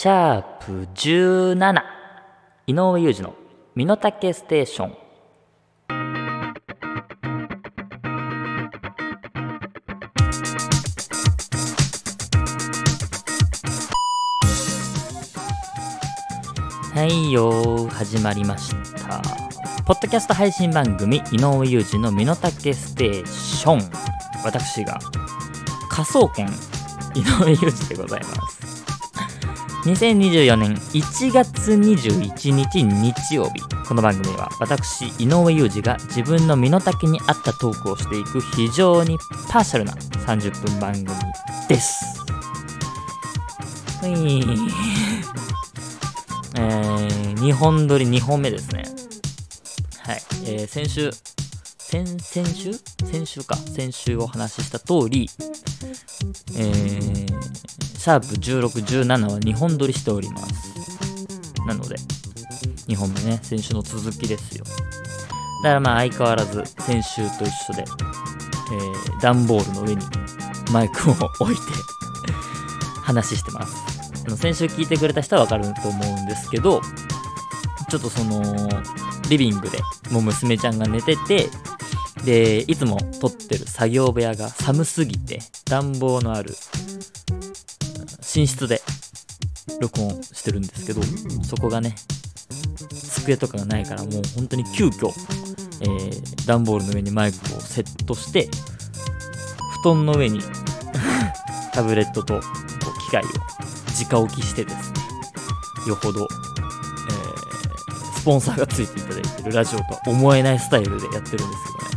シャープ17井上裕二の身の丈ステーション。はいよー、始まりました。ポッドキャスト配信番組井上裕二の身の丈ステーション。私が科捜研井上裕二でございます。2024年1月21日日曜日、この番組は私井上裕二が自分の身の丈に合ったトークをしていく非常にパーシャルな30分番組です。2本撮り2本目ですね。はい、先週お話しした通り、シャープ16、17は2本撮りしております。なので2本目ね、先週の続きですよ。だから相変わらず先週と一緒で、段ボールの上にマイクを置いて話してます。先週聞いてくれた人はわかると思うんですけど、ちょっとリビングでもう娘ちゃんが寝てて、でいつも撮ってる作業部屋が寒すぎて暖房のある寝室で録音してるんですけど、そこがね机とかがないから、もう本当に急遽、段ボールの上にマイクをセットして、布団の上にタブレットと機械を直置きしてですね、よほど、スポンサーがついていただいてるラジオとは思えないスタイルでやってるんですけどね。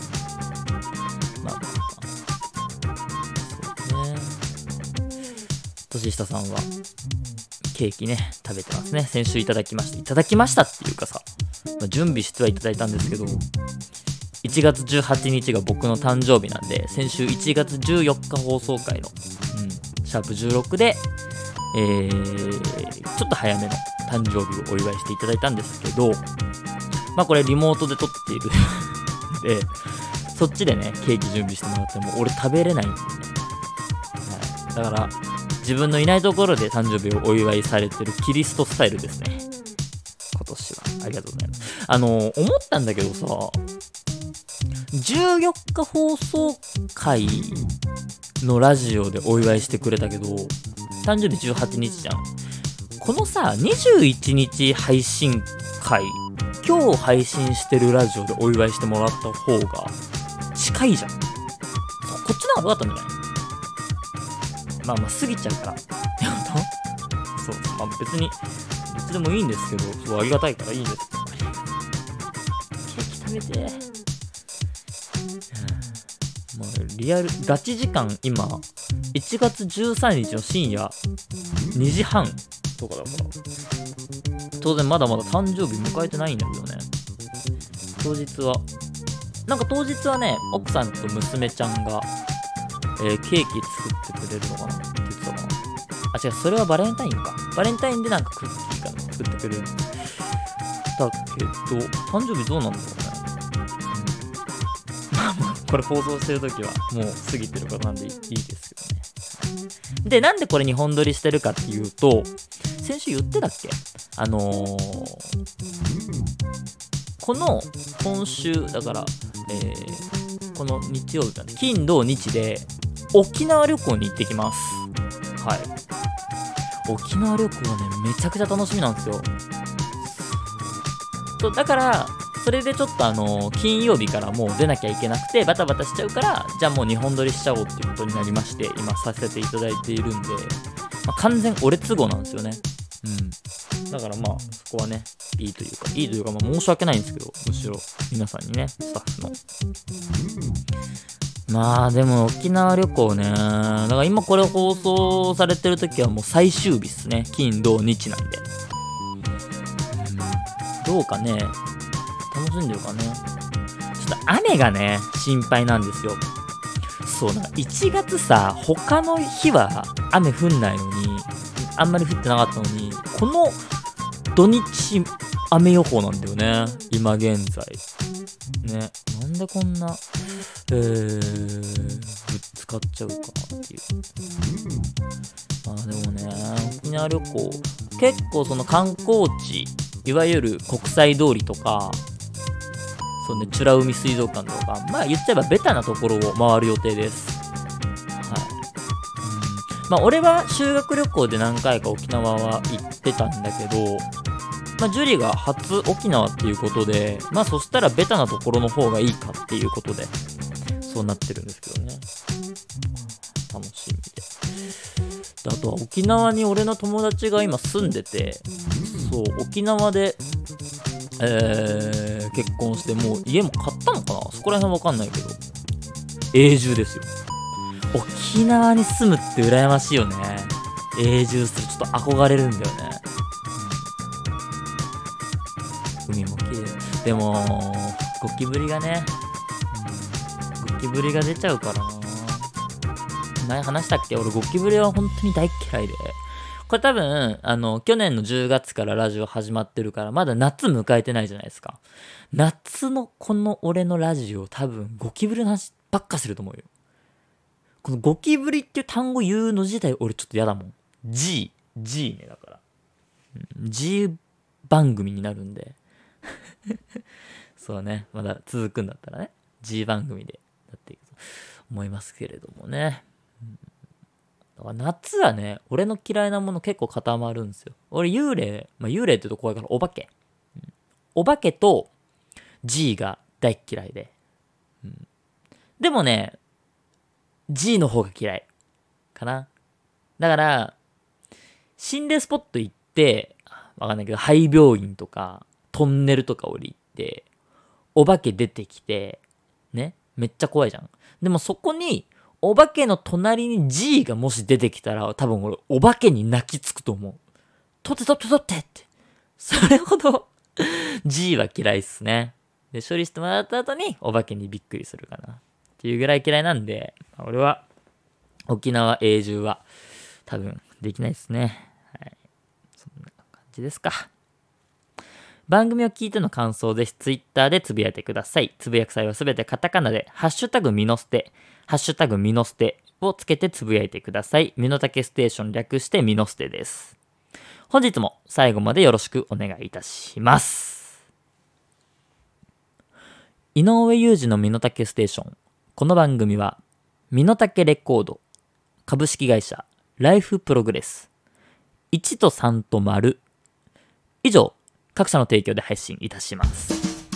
そうね。年下さんはケーキね食べてますね。先週いただきましたっていうかさ、準備してはいただいたんですけど、1月18日が僕の誕生日なんで、先週1月14日放送回の、シャープ16で、ちょっと早めの誕生日をお祝いしていただいたんですけど、これリモートで撮っているで、そっちでねケーキ準備してもらっても俺食べれないんでね、だから自分のいないところで誕生日をお祝いされてるキリストスタイルですね、今年は。ありがとうございます。思ったんだけどさ、14日放送回のラジオでお祝いしてくれたけど、誕生日18日じゃん。このさ21日配信回、今日配信してるラジオでお祝いしてもらった方が近いじゃん。こっちの方が良かったんじゃない？過ぎちゃうからそう、別にどっちでもいいんですけど、すごいありがたいからいいんですけど、ケーキ食べてリアルガチ時間、今1月13日の深夜2時半とかだから、当然まだまだ誕生日迎えてないんだけどね。当日はね、奥さんと娘ちゃんが、ケーキ作ってくれるのかなって言ってたかな。違う、それはバレンタインか。バレンタインでクッキーかな作ってくれるんだけど、誕生日どうなんだろうね。これ放送してる時はもう過ぎてるからなんでいいですけどね。で、なんでこれ2本撮りしてるかっていうと、先週言ってたっけ、今週だから、この日曜日なんで、金土日で沖縄旅行に行ってきます。はい、沖縄旅行はねめちゃくちゃ楽しみなんですよ。そうだからそれでちょっと金曜日からもう出なきゃいけなくてバタバタしちゃうから、じゃあもう2本撮りしちゃおうっていうことになりまして、今させていただいているんで、完全俺都合なんですよね。だからそこはねいいというか申し訳ないんですけど、むしろ皆さんにね、スタッフのでも沖縄旅行ね、だから今これ放送されてる時はもう最終日っすね。金土日なんで、どうかね、楽しんでるかね。ちょっと雨がね心配なんですよ。そう、1月さ、他の日は雨降んないのに、あんまり降ってなかったのに、この土日雨予報なんだよね、今現在ね。なんでこんなぶつかっちゃうかっていう。 まあでもね、沖縄旅行、結構その観光地、いわゆる国際通りとか、そうね、美ら海水族館とか、まあ言っちゃえばベタなところを回る予定です。はい。まあ俺は修学旅行で何回か沖縄は行ってたんだけど、まあジュリが初沖縄っていうことで、まあそしたらベタなところの方がいいかっていうことで、そうなってるんですけどね。楽しみで。あとは沖縄に俺の友達が今住んでて、そう、沖縄で、結婚してもう家も買ったのかな、そこら辺わかんないけど、永住ですよ。沖縄に住むって羨ましいよね。永住する。ちょっと憧れるんだよね。海も綺麗。でも、ゴキブリがね、ゴキブリが出ちゃうからな。前話したっけ、俺ゴキブリは本当に大嫌いで。これ多分、去年の10月からラジオ始まってるから、まだ夏迎えてないじゃないですか。夏のこの俺のラジオ、多分ゴキブリの話ばっかすると思うよ。このゴキブリっていう単語言うの自体俺ちょっと嫌だもん。G ね、だから。G 番組になるんで。そうね、まだ続くんだったらね、G 番組でなっていくと思いますけれどもね。だから夏はね、俺の嫌いなもの結構固まるんですよ。俺幽霊、幽霊って言うと怖いからお化け。お化けと G が大嫌いで。でもね、G の方が嫌いかな。だから、心霊スポット行って、わかんないけど、廃病院とか、トンネルとか降りて、お化け出てきて、ね、めっちゃ怖いじゃん。でもそこに、お化けの隣に G がもし出てきたら、多分俺、お化けに泣きつくと思う。取ってって。それほどG は嫌いっすね。で、処理してもらった後に、お化けにびっくりするかな。っていうぐらい嫌いなんで、俺は、沖縄永住は、多分、できないですね。はい。そんな感じですか。番組を聞いての感想です。ツイッターでつぶやいてください。つぶやく際はすべてカタカナで、ハッシュタグミノステ、ハッシュタグミノステをつけてつぶやいてください。ミノタケステーション略してミノステです。本日も最後までよろしくお願いいたします。井上裕二のミノタケステーション。この番組は、ミノタケレコード、株式会社、ライフプログレス、1と3と丸、以上、各社の提供で配信いたします。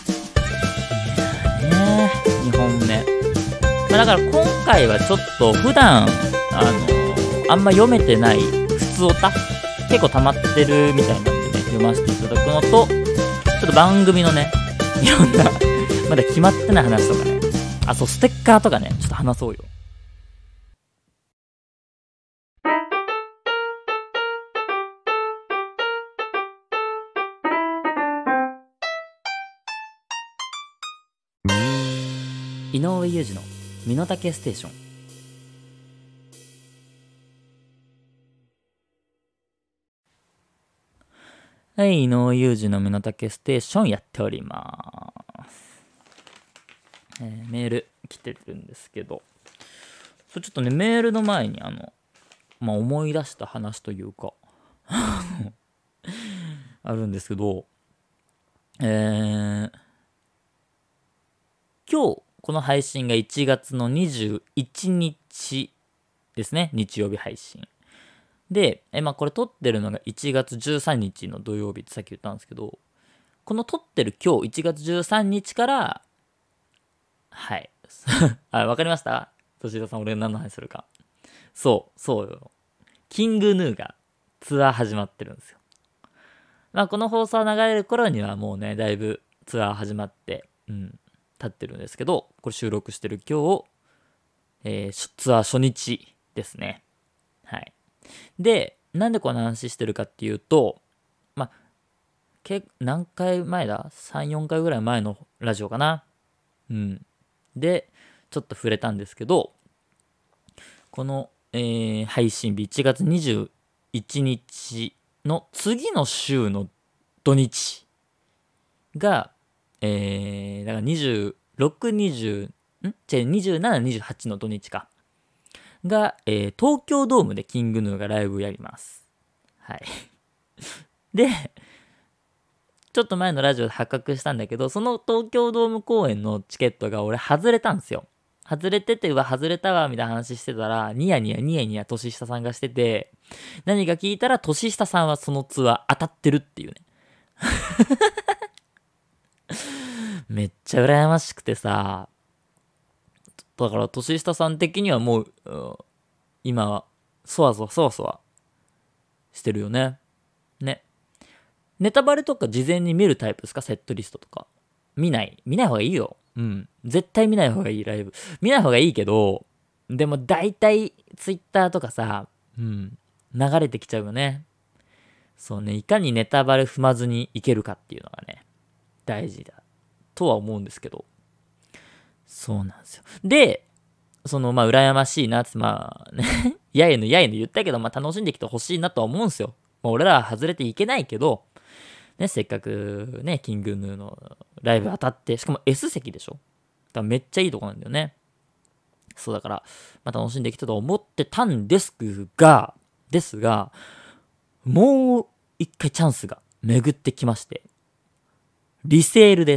ねえ、2本目。だから今回はちょっと普段、あんま読めてない普通オタ結構溜まってるみたいなんでね、読ませていただくのと、ちょっと番組のね、いろんな、まだ決まってない話とかね、そう、ステッカーとかね、ちょっと話そうよ。井上裕二の身の丈ステーション。はい、井上裕二の身の丈ステーションやっております。メール来てるんですけど、ちょっとね、メールの前に思い出した話というかあるんですけど、今日この配信が1月の21日ですね。日曜日配信で、これ撮ってるのが1月13日の土曜日ってさっき言ったんですけど、この撮ってる今日1月13日から、はいわかりました？敏田さん、俺何の話するか。そうよ、キングヌーがツアー始まってるんですよ。この放送流れる頃にはもうね、だいぶツアー始まって、経ってるんですけど、これ収録してる今日、ツアー初日ですね。はい。で、なんでこの話してるかっていうと、何回前だ ?3、4回ぐらい前のラジオかな。で、ちょっと触れたんですけど、この、配信日1月21日の次の週の土日が、だから26、20、27、28の土日か。 が、東京ドームでキングヌーがライブやります。はい。で、ちょっと前のラジオで発覚したんだけど、その東京ドーム公演のチケットが俺外れたんですよ。外れてて、外れたわ、みたいな話してたら、ニヤニヤ年下さんがしてて、何か聞いたら、年下さんはそのツアー当たってるっていうね。めっちゃ羨ましくてさ、だから年下さん的にはもう、今は、そわそわしてるよね。ね。ネタバレとか事前に見るタイプですか？セットリストとか。見ない方がいいよ。うん。絶対見ない方がいい、ライブ。見ない方がいいけど、でも大体、ツイッターとかさ、流れてきちゃうよね。そうね、いかにネタバレ踏まずにいけるかっていうのがね、大事だ。とは思うんですけど。そうなんですよ。で、羨ましいなって、ね、やいの言ったけど、楽しんできてほしいなとは思うんですよ。俺らは外れていけないけど、ね、せっかくね、キングヌーのライブ当たって、しかも S 席でしょ？だからめっちゃいいとこなんだよね。そうだから、楽しんできたと思ってたんですが、もう一回チャンスが巡ってきまして、リセールです。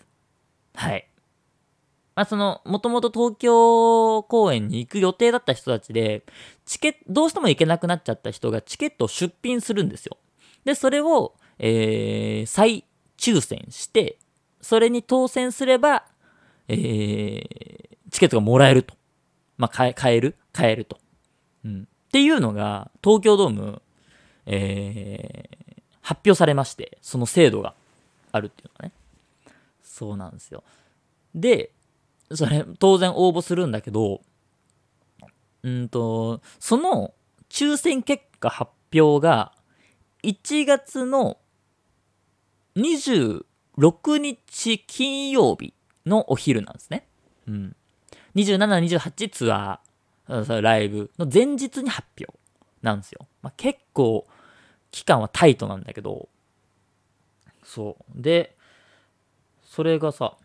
はい。もともと東京公演に行く予定だった人たちで、どうしても行けなくなっちゃった人がチケットを出品するんですよ。で、それを、再抽選して、それに当選すれば、チケットがもらえると。買えると。っていうのが、東京ドーム、発表されまして、その制度があるっていうのがね。そうなんですよ。で、それ、当然応募するんだけど、その抽選結果発表が、1月の26日金曜日のお昼なんですね。27、28ツアー、ライブの前日に発表なんですよ。結構、期間はタイトなんだけど、そう。で、それがさ、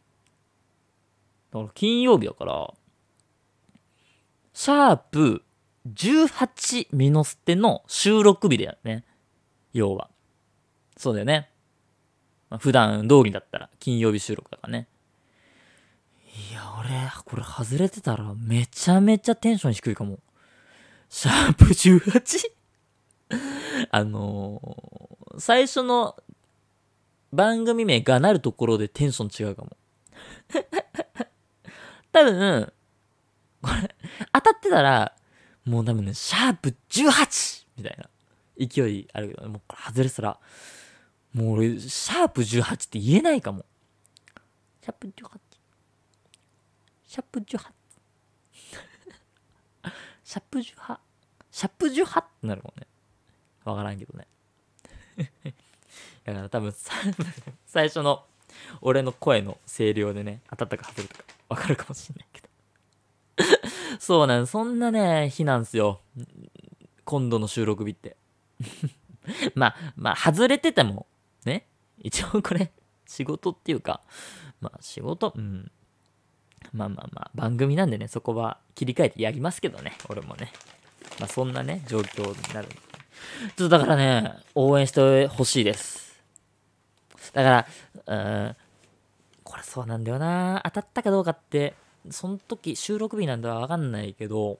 だから金曜日だから、シャープ18ミノステの収録日だよね。要は。そうだよね。普段通りだったら金曜日収録だからね。いや、俺、これ外れてたらめちゃめちゃテンション低いかも。シャープ 18？ 最初の番組名がなるところでテンション違うかも。多分、これ、当たってたら、もう多分ね、シャープ 18! みたいな勢いあるけど、もうこれ外れてたら、もう俺、シャープ18って言えないかも。シャープ 18。シャープ18。シャープ18。シャープ18ってなるもんね。わからんけどね。だから多分最初の俺の声の声量でね、当たったか外れたかわかるかもしんないけど。そうなん、そんなね、日なんすよ。今度の収録日って。外れてても、ね。一応これ、仕事っていうか、仕事、番組なんでね、そこは切り替えてやりますけどね、俺もね。そんなね、状況になる。ちょっとだからね、応援してほしいです。だから、これそうなんだよな。当たったかどうかって、その時、収録日なんだはわかんないけど、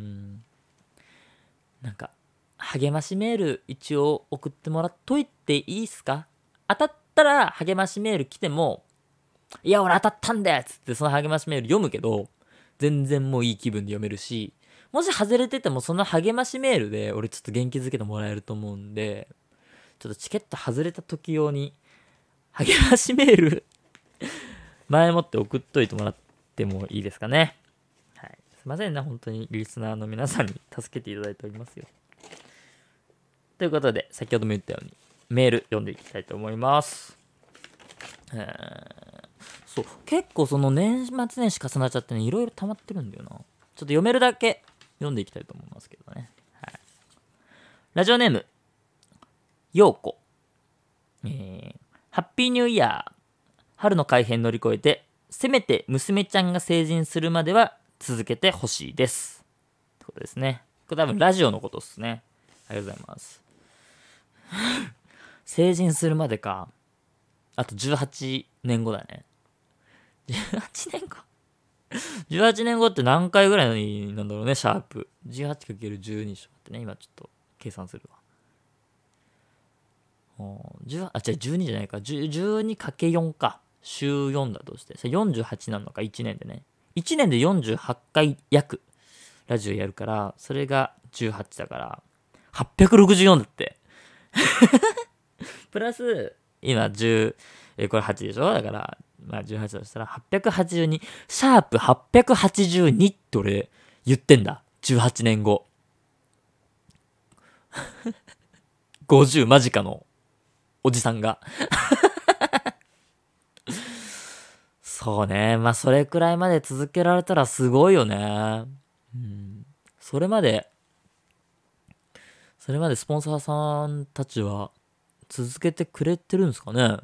なんか、励ましメール一応送ってもらっといていいっすか？当たったら励ましメール来ても、いや、俺当たったんだよつってその励ましメール読むけど、全然もういい気分で読めるし、もし外れててもその励ましメールで俺ちょっと元気づけてもらえると思うんで、ちょっとチケット外れた時用に励ましメール前もって送っといてもらってもいいですかね。はい。すいませんね、本当にリスナーの皆さんに助けていただいておりますよ。ということで、先ほども言ったようにメール読んでいきたいと思います。そう、結構その年末年始重なっちゃってね、いろいろ溜まってるんだよな。ちょっと読めるだけ読んでいきたいと思いますけどね。はい。ラジオネーム、ようこ。ハッピーニューイヤー。春の改編乗り越えて、せめて娘ちゃんが成人するまでは続けてほしいです。 ことですね。これ多分ラジオのことっすね。ありがとうございます。成人するまでか。あと18年後だね。18年後18年後って何回ぐらいなんだろうね、シャープ。18×12 ちょっと待ってね、今ちょっと計算するわ。じゃあ12じゃないか。12×4 か。週4だとして。48なのか、1年でね。1年で48回約、ラジオやるから、それが18だから、864だって。プラス、今10、これ8でしょだから、まあ18としたら、882、シャープ882って俺言ってんだ。18年後。50間近のおじさんが。そうね。まあ、それくらいまで続けられたらすごいよね。うん。それまでスポンサーさんたちは続けてくれてるんですかね。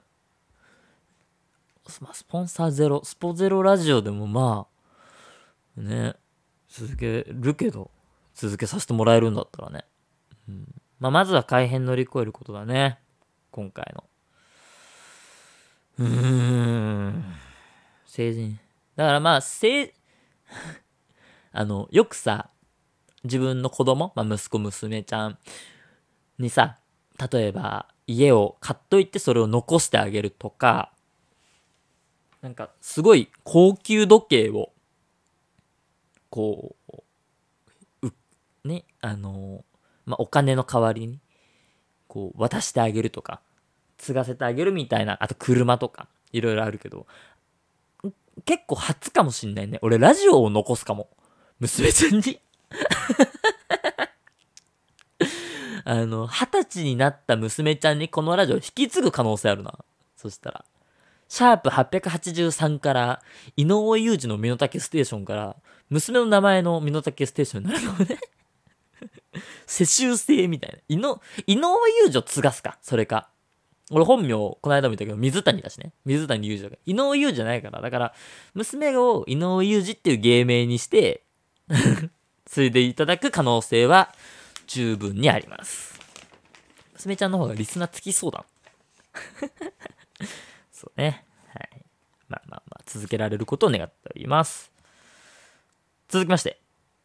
まあ、スポンサーゼロ、スポゼロラジオでもまあ、ね、続けるけど、続けさせてもらえるんだったらね。うん。まあ、まずは改変乗り越えることだね。今回の。成人。だからまあ、よくさ、自分の子供、まあ、息子娘ちゃんにさ、例えば家を買っといてそれを残してあげるとか、なんかすごい高級時計をこね、まあ、お金の代わりにこう渡してあげるとか、継がせてあげるみたいな、あと車とかいろいろあるけど、結構初かもしんないね。俺ラジオを残すかも。娘ちゃんに20歳になった娘ちゃんにこのラジオ引き継ぐ可能性あるな。そしたら。シャープ883から、井上裕二の身の丈ステーションから、娘の名前の身の丈ステーションになるのね。世襲制みたいな。井上裕二を継がすか。それか。俺本名、この間も言ったけど、水谷だしね。水谷裕二だから。井上裕二じゃないから。だから、娘を井上裕二っていう芸名にして、継いでいただく可能性は十分にあります。娘ちゃんの方がリスナーつきそうだ。そうね。はい。まあまあまあ、続けられることを願っております。続きまして。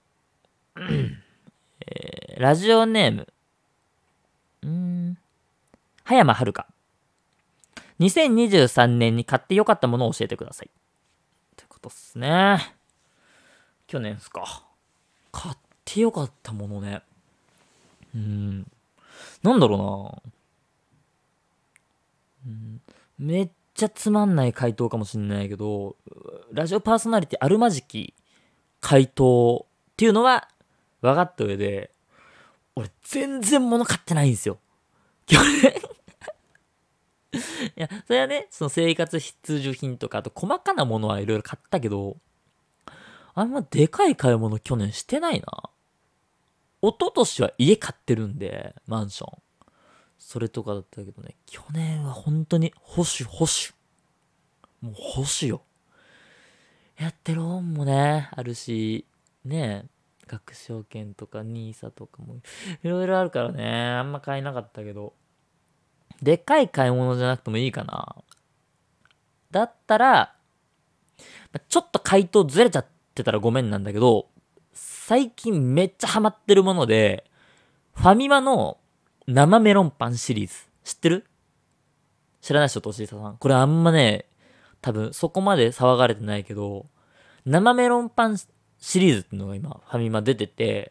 ラジオネーム。葉山遥。2023年に買ってよかったものを教えてください。ということっすね。去年っすか。買ってよかったものね。なんだろうな。めっちゃつまんない回答かもしんないけど、ラジオパーソナリティあるまじき回答っていうのは分かった上で、俺全然物買ってないんですよ。去年いや、それはね、その生活必需品とか、あと細かなものはいろいろ買ったけど、あんまでかい買い物去年してないな。一昨年は家買ってるんで、マンション。それとかだったけどね、去年は本当に保守。もう保守よ。やってる本もね、あるし、ね、学証券とか NISA とかもいろいろあるからね、あんま買えなかったけど、でかい買い物じゃなくてもいいかな。だったら、ちょっと回答ずれちゃってたらごめんなんだけど、最近めっちゃハマってるもので、ファミマの生メロンパンシリーズ。知ってる？知らない人としいさん。これあんまね、多分そこまで騒がれてないけど、生メロンパンシリーズっていうのが今、ファミマ出てて、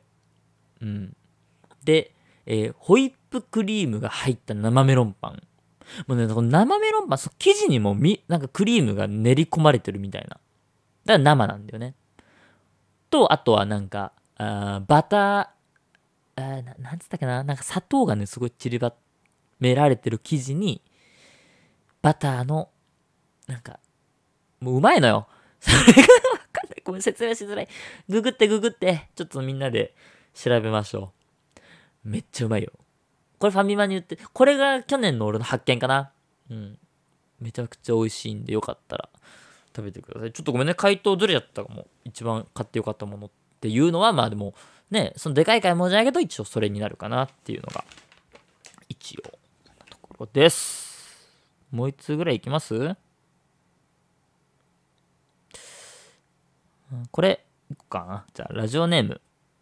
で、ホイップクリームが入った生メロンパン。もうね、この生メロンパン、生地にもなんかクリームが練り込まれてるみたいな。だから生なんだよね。と、あとはなんか、バター、なんつったっけな、なんか砂糖がね、すごい散りばめられてる生地に、バターの、なんか、もううまいのよ。それがわかんない。ごめん、説明しづらい。ググって、ちょっとみんなで調べましょう。めっちゃうまいよ。これファミマに売って、これが去年の俺の発見かな。めちゃくちゃ美味しいんで、よかったら食べてください。ちょっとごめんね、回答ずれちゃったかも。一番買ってよかったものっていうのは、まあでも、 ね、そのでかい買い物じゃないけど、一応それになるかなっていうのが、一応、ところです。もう一通ぐらいいきます？これ、いこうかな。じゃあ、ラジオネーム、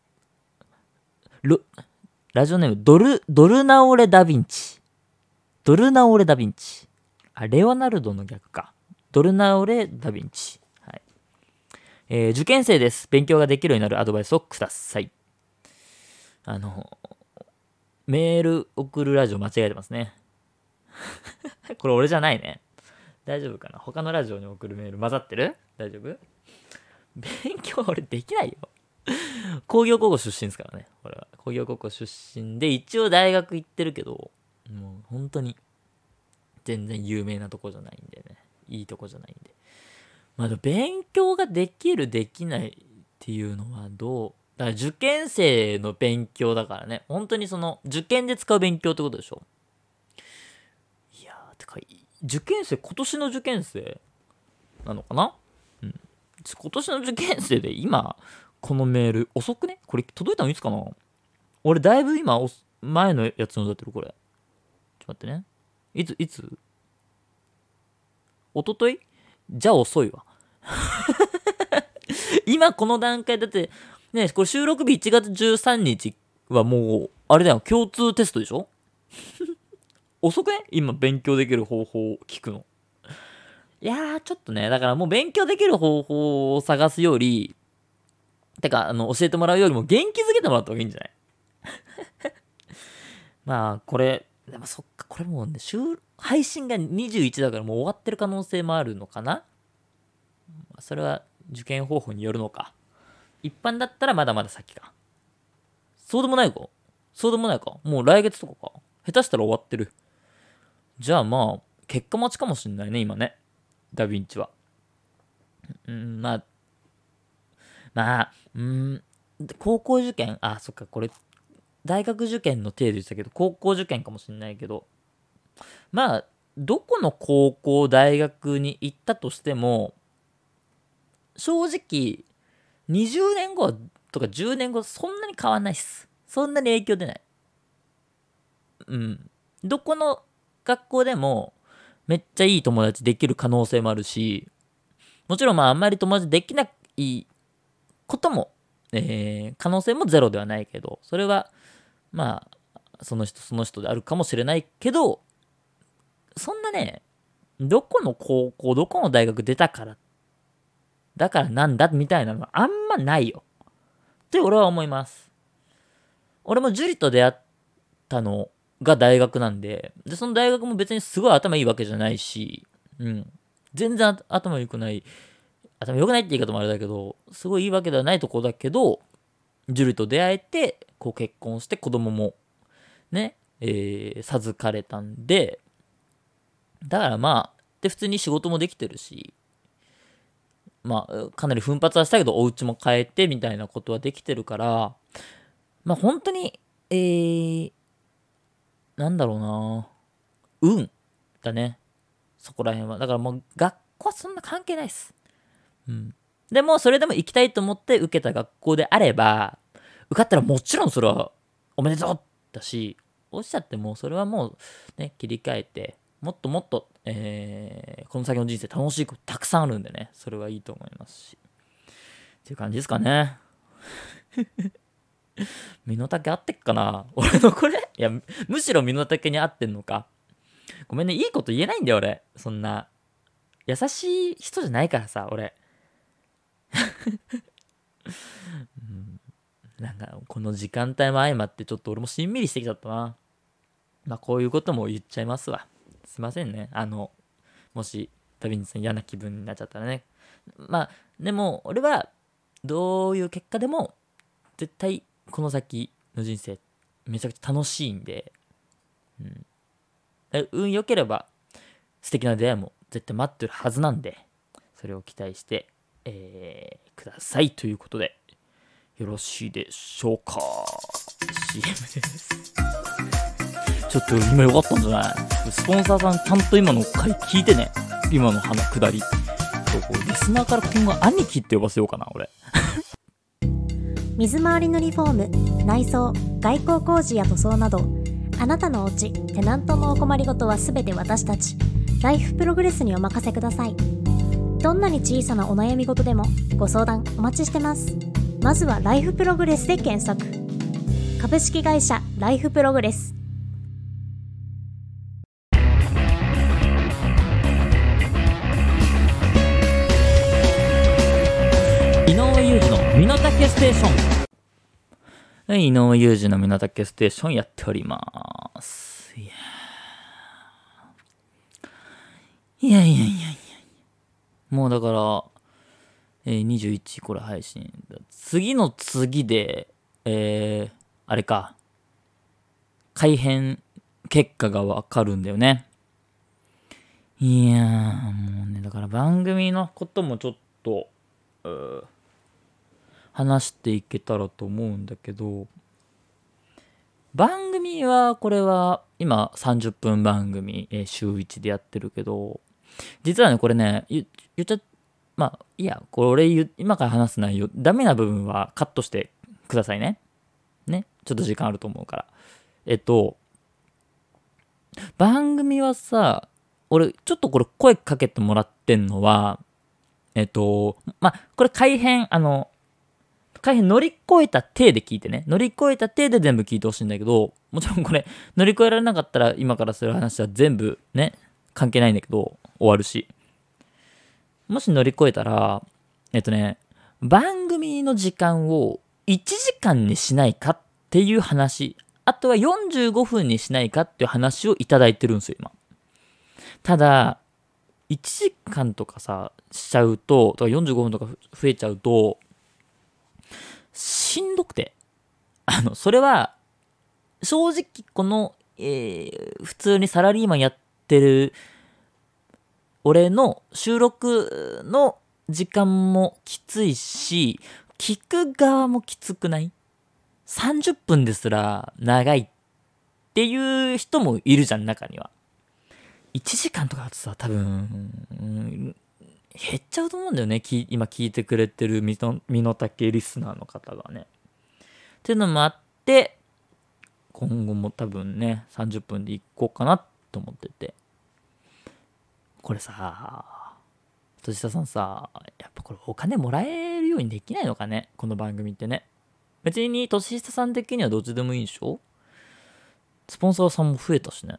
ドルナオレ・ダ・ヴィンチ。ドルナオレ・ダ・ヴィンチ。レオナルドの逆か。ドルナオレ・ダ・ヴィンチ。はい。受験生です。勉強ができるようになるアドバイスをください。メール送るラジオ間違えてますね。これ俺じゃないね。大丈夫かな？他のラジオに送るメール混ざってる？大丈夫？勉強俺できないよ。工業高校出身ですからね。俺は工業高校出身で、一応大学行ってるけど、もう本当に全然有名なとこじゃないんでね。いいとこじゃないんで。まあ勉強ができるできないっていうのはだから受験生の勉強だからね。本当にその受験で使う勉強ってことでしょ。いやー、てか受験生、今年の受験生なのかな？うん。今年の受験生で今このメール遅くね？これ届いたのいつかな？俺だいぶ今前のやつのだってるこれ。ちょっと待ってね。いつ一昨日？じゃあ遅いわ。今この段階だってね、これ収録日1月13日はもうあれだよ、共通テストでしょ？遅くね？今勉強できる方法を聞くの。いやー、ちょっとね、だからもう勉強できる方法を探すより、てか、教えてもらうよりも元気づけてもらった方がいいんじゃない？まあ、これ、でもそっか、これもうね、配信が21だからもう終わってる可能性もあるのかな？それは受験方法によるのか。一般だったらまだまだ先か。そうでもないか。もう来月とかか。下手したら終わってる。じゃあまあ、結果待ちかもしんないね、今ね。ダヴィンチは。高校受験、そっか、これ、大学受験の程度でしたけど、高校受験かもしんないけど、まあ、どこの高校、大学に行ったとしても、正直、20年後とか10年後、そんなに変わんないっす。そんなに影響出ない。どこの学校でも、めっちゃいい友達できる可能性もあるし、もちろんあんまり友達できないことも、可能性もゼロではないけど、それは、その人であるかもしれないけど、そんなね、どこの高校、どこの大学出たから、だからなんだみたいなのはあんまないよ。って俺は思います。俺も樹と出会ったのが大学なんで、その大学も別にすごい頭いいわけじゃないし、全然頭良くないって言い方もあれだけど、すごいいいわけではないとこだけど、樹と出会えて、こう結婚して子供もね、授かれたんで、だからで普通に仕事もできてるし、かなり奮発はしたけど、お家も変えてみたいなことはできてるから、本当に、なんだろうな、運だね。そこら辺は。だからもう学校はそんな関係ないっす。でも、それでも行きたいと思って受けた学校であれば、受かったらもちろんそれはおめでとうだし、落ちちゃってもそれはもうね、切り替えて、もっともっと、この先の人生楽しいことたくさんあるんでね、それはいいと思いますし。っていう感じですかね。身の丈合ってっかな俺のこれ？いや、むしろ身の丈に合ってんのか。ごめんね、いいこと言えないんだよ、俺。そんな。優しい人じゃないからさ、俺。なんか、この時間帯も相まってちょっと俺もしんみりしてきちゃったな。こういうことも言っちゃいますわ。すいませんね。もし、ダヴィンチさん嫌な気分になっちゃったらね。でも、俺は、どういう結果でも、絶対、この先の人生、めちゃくちゃ楽しいんで、運良ければ、素敵な出会いも絶対待ってるはずなんで、それを期待して、くださいということで、よろしいでしょうか。 CM です。ちょっと今良かったんじゃない？スポンサーさんちゃんと今の回聞いてね。今の下り。リスナーから今後兄貴って呼ばせようかな、俺。 水回りのリフォーム、内装、外構工事や塗装など、あなたのお家、テナントのお困りごとはすべて私たちライフプログレスにお任せください。どんなに小さなお悩み事でもご相談お待ちしてます。まずはライフプログレスで検索。株式会社ライフプログレス。 井上裕二の身の丈ステーション。はい、井上裕二の身の丈ステーションやっております。いやもうだから、21これ配信。次の次で、あれか。改編結果がわかるんだよね。いやー、もうね、だから番組のこともちょっと、話していけたらと思うんだけど、番組はこれは今30分番組、週1でやってるけど、実はねこれね言っちゃまあいやこれ今から話す内容ダメな部分はカットしてくださいね。ちょっと時間あると思うから。番組はさ、俺ちょっとこれ声かけてもらってんのはこれ改編乗り越えた体で聞いてね。乗り越えた体で全部聞いてほしいんだけど、もちろんこれ乗り越えられなかったら今からする話は全部ね関係ないんだけど終わるし、もし乗り越えたら番組の時間を1時間にしないかっていう話、あとは45分にしないかっていう話をいただいてるんですよ今。ただ1時間とかさしちゃうと45分とか増えちゃうとしんどくて、それは正直この、普通にサラリーマンやってる俺の収録の時間もきついし、聞く側もきつくない？ 30 分ですら長いっていう人もいるじゃん、中には。1時間とかだとさ、多分、減っちゃうと思うんだよね。今聞いてくれてる身の丈リスナーの方がね。っていうのもあって、今後も多分ね、30分でいこうかなと思ってて。これさ、年下さんさ、やっぱこれお金もらえるようにできないのかね、この番組ってね。別に年下さん的にはどっちでもいいでしょ？スポンサーさんも増えたしね。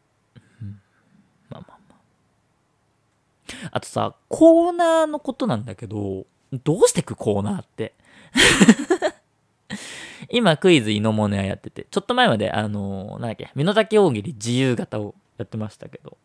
あとさ、コーナーのことなんだけど、どうしてくコーナーって今クイズイノモネアやってて、ちょっと前までなんだっけ、身の丈大喜利自由形をやってましたけど、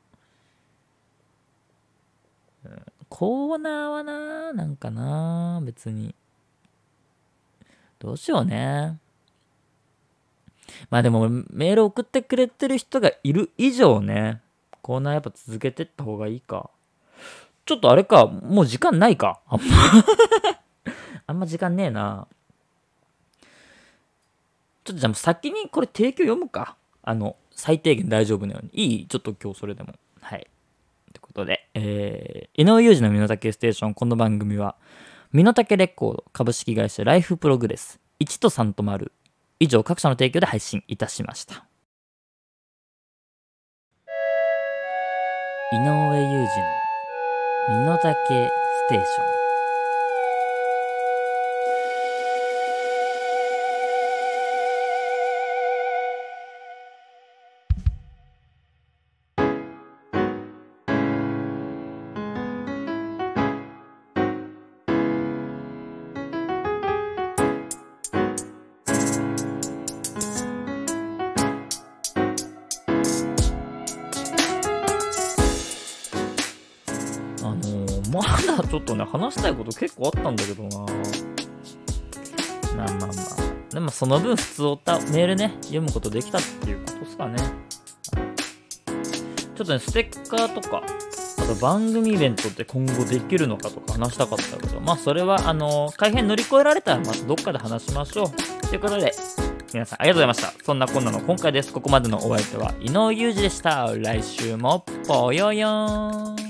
コーナーはなんか別にどうしようね。まあでもメール送ってくれてる人がいる以上ね、コーナーやっぱ続けてった方がいいか。ちょっとあれか、もう時間ないか。あんま時間ねえな。ちょっとじゃあもう先にこれ提供読むか。最低限大丈夫なように。いい？ちょっと今日それでも。はい。ということで、井上裕二の身の丈ステーション。この番組は、身の丈レコード株式会社ライフプログレス1と3と丸以上各社の提供で配信いたしました。井上裕二の身の丈ステーション。まだちょっとね話したいこと結構あったんだけどな。まあでもその分普通メールね読むことできたっていうことですかね。ちょっとねステッカーとかあと番組イベントって今後できるのかとか話したかったけど、まあそれは改編乗り越えられたらまたどっかで話しましょうということで、皆さんありがとうございました。そんなこんなの今回です。ここまでのお相手は井上裕二でした。来週もぽよよーん。